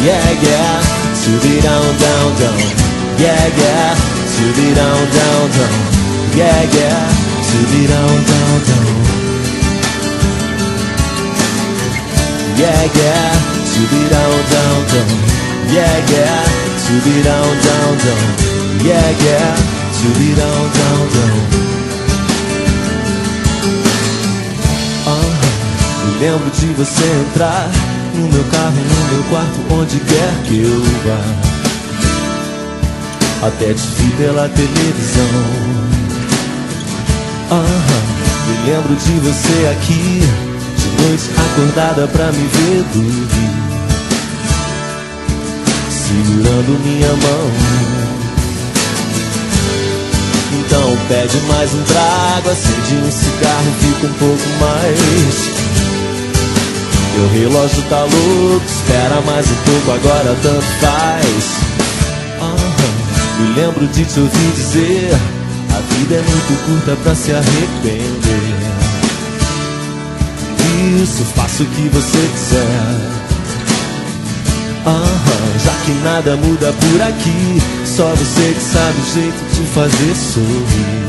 yeah, yeah. To be down, down, down, yeah, yeah. To be down, down, down, yeah, yeah. To be down, down, down, yeah, yeah. To be down, down, down, yeah, yeah. To be down, down, down, yeah, yeah. To be down, down, down. Me lembro de você entrar no meu carro, no meu quarto, onde quer que eu vá. Até te vi pela televisão. Me lembro de você aqui, de noite acordada pra me ver dormir, segurando minha mão. Então pede mais um trago, acende um cigarro, fica um pouco mais. Meu relógio tá louco, espera mais um pouco, agora tanto faz. Me lembro de te ouvir dizer: a vida é muito curta pra se arrepender. Isso, faça o que você quiser. Já que nada muda por aqui, só você que sabe o jeito de fazer sorrir.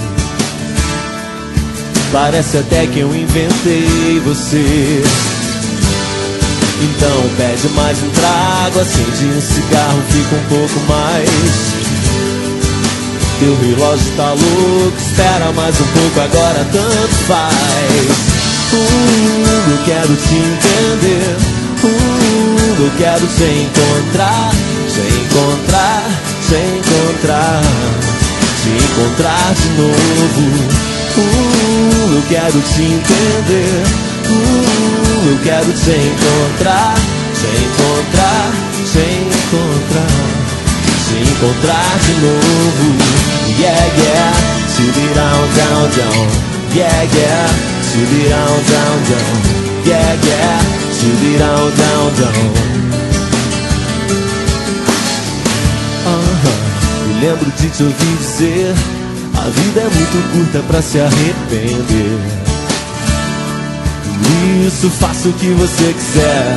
Parece até que eu inventei você. Então pede mais um trago, acende um cigarro, fica um pouco mais. Teu relógio tá louco, espera mais um pouco, agora tanto faz. Eu quero te entender, eu quero te encontrar, te encontrar, te encontrar, te encontrar de novo. Eu quero te entender, eu quero te encontrar, te encontrar, te encontrar, te encontrar de novo. Yeah, yeah, to be down, down, down, yeah, yeah, to be down, down, down, yeah, yeah, to be down, down, down. Me lembro de te ouvir dizer: a vida é muito curta pra se arrepender. Por isso faça o que você quiser.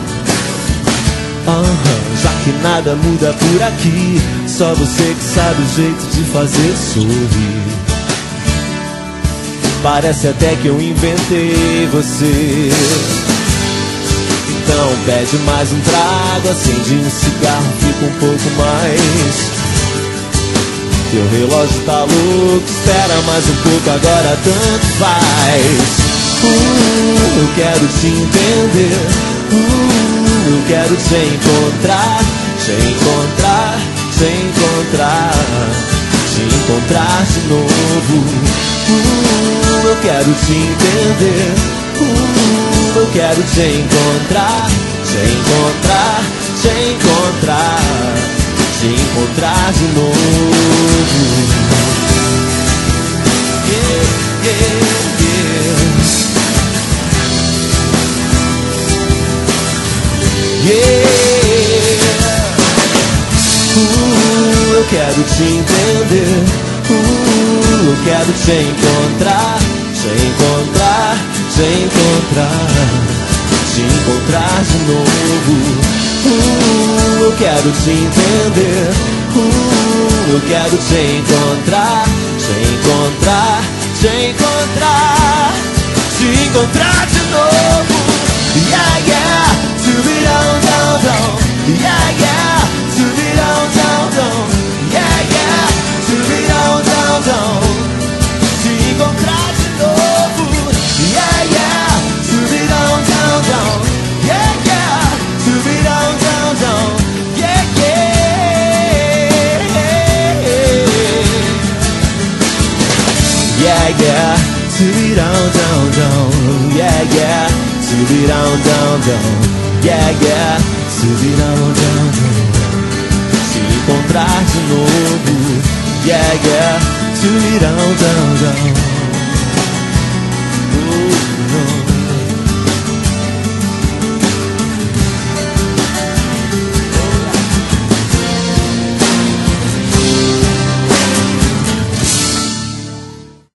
Já que nada muda por aqui, só você que sabe o jeito de fazer sorrir. Parece até que eu inventei você. Então pede mais um trago, acende um cigarro, fica um pouco mais. Teu relógio tá louco, espera mais um pouco, agora tanto faz. Eu quero te entender, eu quero te encontrar, te encontrar, te encontrar, te encontrar de novo. Eu quero te entender, eu quero te encontrar, te encontrar, te encontrar, te encontrar de novo. Yeah, yeah, yeah. Yeah. Eu quero te entender, eu quero te encontrar, te encontrar, te encontrar, te encontrar de novo. Eu quero te entender, eu quero te encontrar, te encontrar, te encontrar, te encontrar de novo. Yeah, yeah, to be down, down, down. Yeah, yeah, to be down, down, down. Yeah, yeah, to be down, down, down. Te encontrar de novo. Yeah, yeah, to be down, down, down. Yeah, yeah, to be down, down, down. Yeah, yeah. Yeah, yeah, to be down, down, down. Yeah, yeah, to be down, down, down. Yeah, yeah, to be down, down, down. Te encontrar de novo. Yeah, yeah, to be down, down, down.